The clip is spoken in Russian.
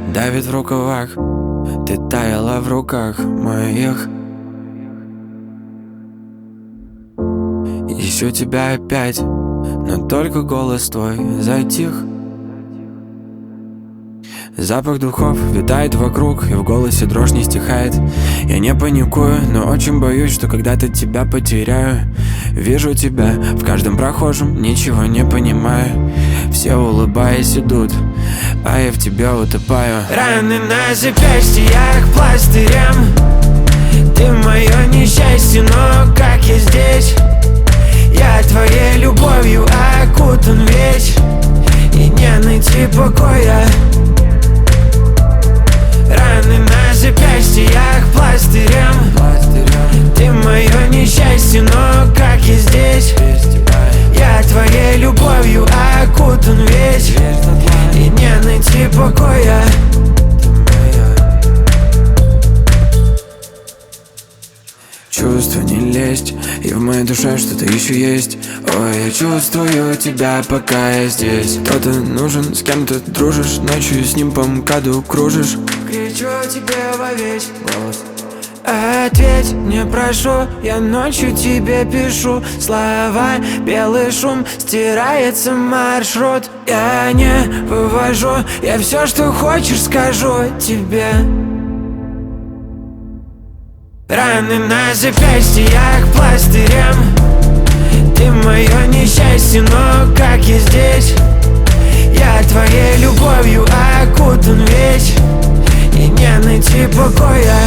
давит в рукавах. Ты таяла в руках моих. Ищу тебя опять, но только голос твой затих. Запах духов витает вокруг, и в голосе дрожь не стихает. Я не паникую, но очень боюсь, что когда-то тебя потеряю. Вижу тебя в каждом прохожем, ничего не понимаю. Все улыбаясь идут, а я в тебя утопаю. Раны на запястьях пластырем. Ты мое несчастье, но как я здесь? Я твоей любовью окутан весь, и не найти покоя. Раны на запястьях пластырем. Ты мое несчастье, но как я здесь? Я твоей любовью окутан весь, и не найти покоя. Чувства не лезть, и в моей душе что-то еще есть. Ой, я чувствую тебя, пока я здесь. Кто-то нужен, с кем ты дружишь, ночью с ним по МКАДу кружишь. Кричу тебе во весь голос: ответь мне, прошу, я ночью тебе пишу слова, белый шум, стирается маршрут. Я не вывожу, я все, что хочешь, скажу тебе. Раны на запястьях пластырем. Ты мое несчастье, но как я здесь? Я твоей любовью окутан весь, и не найти покоя.